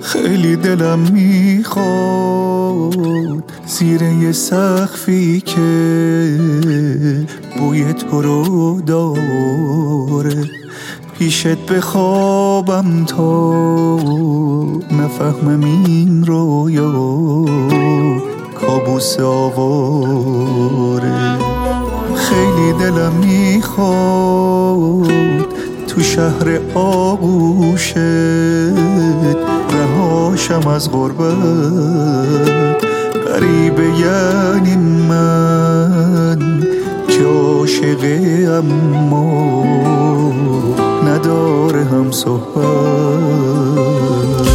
خیلی دلم میخواد زیر یه سقفی که بوی تو رو داره پیشت بخوابم تا نفهمم این رویا کابوس آواره. خیلی دلم میخواد تو شهر آغوشت رهاشم از غربت. غریبه یعنی من که عاشقه اما نداره هم صحبت.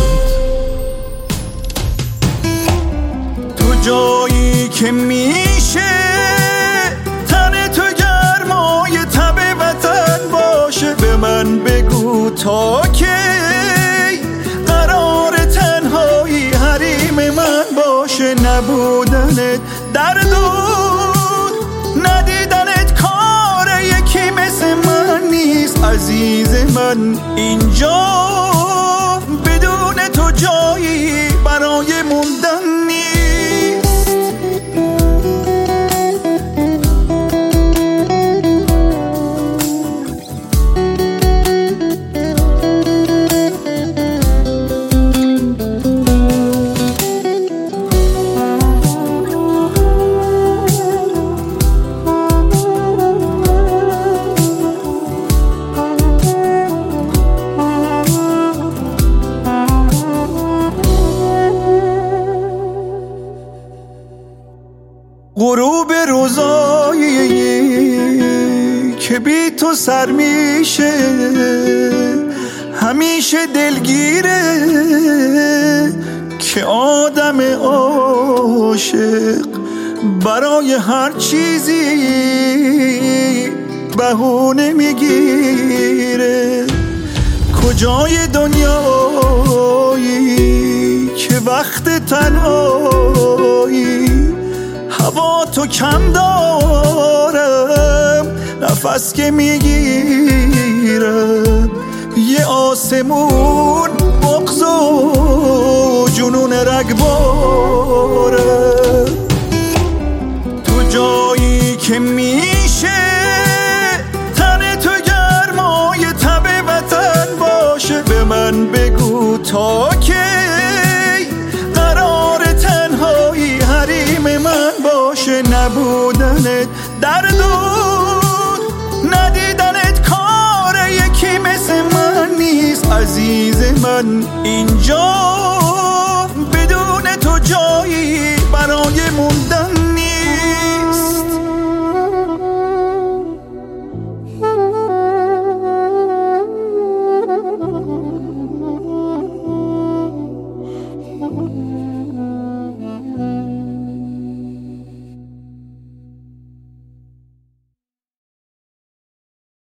تو جایی که میشه تن تو گرمای تب وطن باشه به من بگو تا کی قرار تنهایی حریم من باشه. نبودنت دردون ندیدنت کار یکی مثل من نیست عزیز من. اینجا بدون تو جایی برای موندن نیست. غروب روزایی که بی تو سر میشه همیشه دلگیره که آدم عاشق برای هر چیزی بهونه میگیره. کجای دنیایی که وقت تنهایی هوا تو کم دارم نفس که میگیرم یه آسمون بغض و جنون رگباره. تو جایی که میشه تن تو گرمای تب وطن باشه به من بگو تا کی قرار تنهایی حریم من باشه. نبودنت دردون ندیدنت کار یکی مثل من نیست عزیز من. اینجا بدون تو جایی برای موندن